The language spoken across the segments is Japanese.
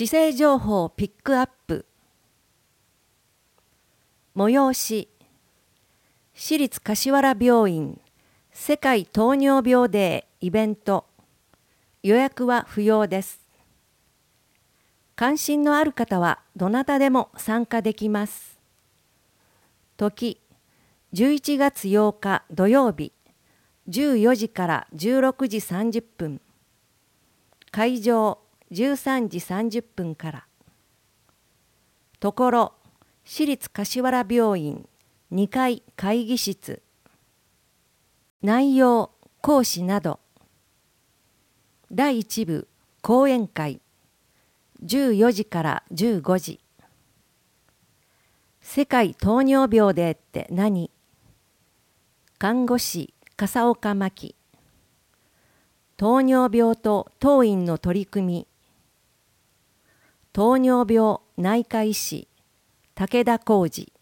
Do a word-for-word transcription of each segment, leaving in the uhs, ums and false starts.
市政情報ピックアップ。催し、市立柏原病院世界糖尿病デーイベント。予約は不要です。関心のある方はどなたでも参加できます。時、じゅういちがつようか土曜日、じゅうよじからじゅうろくじさんじゅっぷん。会場、じゅうさんじさんじゅっぷんから。ところ、市立柏原病院にかい会議室。内容、講師など。だいいち部講演会。じゅうよじからじゅうごじ。世界糖尿病デーって何？看護師笠岡真希。糖尿病と当院の取り組み。糖尿病内科医師武田浩二。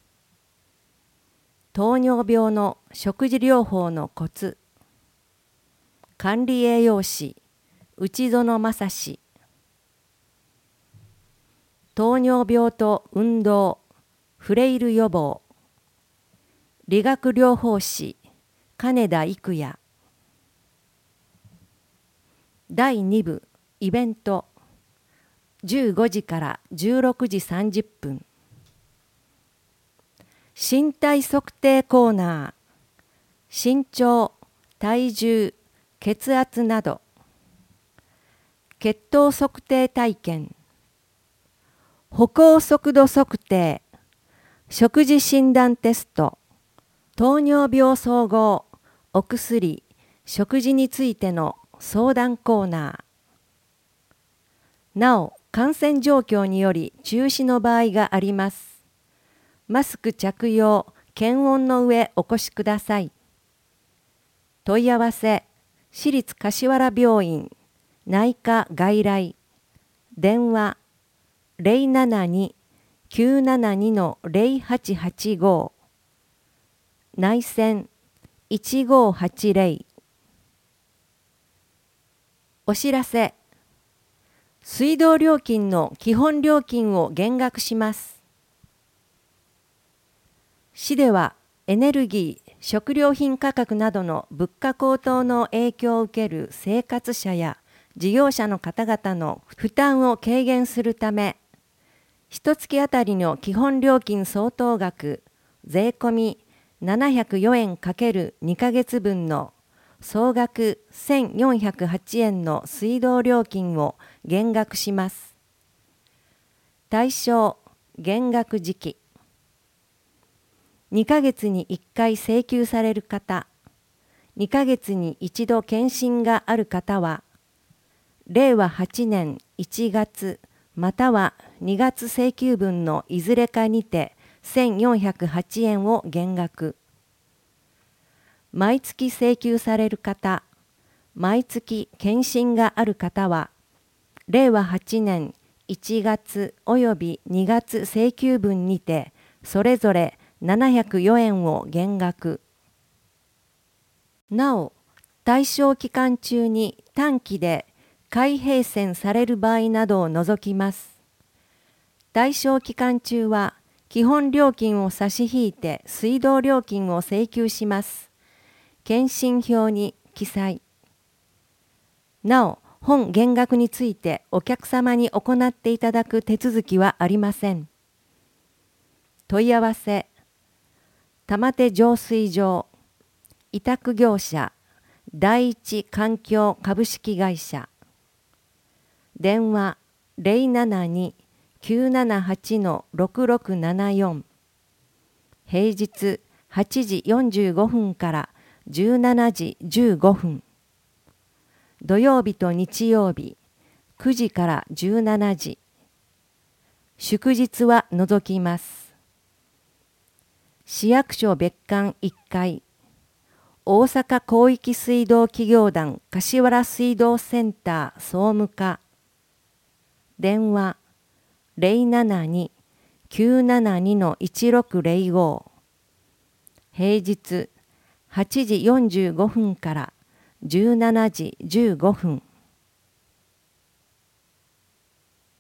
糖尿病の食事療法のコツ。管理栄養士内園正史。糖尿病と運動フレイル予防。理学療法士金田育也。だいに部イベント。じゅうごじからじゅうろくじさんじゅっぷん。身体測定コーナー。身長、体重、血圧など。血糖測定体験。歩行速度測定。食事診断テスト。糖尿病総合、お薬、食事についての相談コーナー。なお、感染状況により中止の場合があります。マスク着用、検温の上お越しください。問い合わせ、市立柏原病院内科外来。電話 ゼロななに きゅうななに ゼロはちはちご。内線いちごはちゼロ。お知らせ。水道料金の基本料金を減額します。市ではエネルギー、食料品価格などの物価高騰の影響を受ける生活者や事業者の方々の負担を軽減するため、ひと月あたりの基本料金相当額税込みななひゃくよえん ×に ヶ月分の総額せんよんひゃくはちえんの水道料金を減額します。対象、減額時期。にかげつにいっかい請求される方、にかげつに一度検診がある方は、れいわはちねんいちがつまたはにがつ請求分のいずれかにてせんよんひゃくはちえんを減額。毎月請求される方、毎月検診がある方は、れいわはちねんいちがつおよびにがつ請求分にて、それぞれななひゃくよえんを減額。なお、対象期間中に短期で皆併線される場合などを除きます。対象期間中は、基本料金を差し引いて水道料金を請求します。検診票に記載。なお、本減額についてお客様に行っていただく手続きはありません。問い合わせ。玉手浄水場委託業者第一環境株式会社。電話 ゼロななに きゅうななはち ろくろくななよん。平日はちじよんじゅうごふんからじゅうしちじじゅうごふん。土曜日と日曜日くじからじゅうしちじ。祝日は除きます。市役所別館いっかい。大阪広域水道企業団柏原水道センター総務課。電話 ゼロななに きゅうななに いちろくゼロご。平日はちじよんじゅうごふんからじゅうしちじじゅうごふん。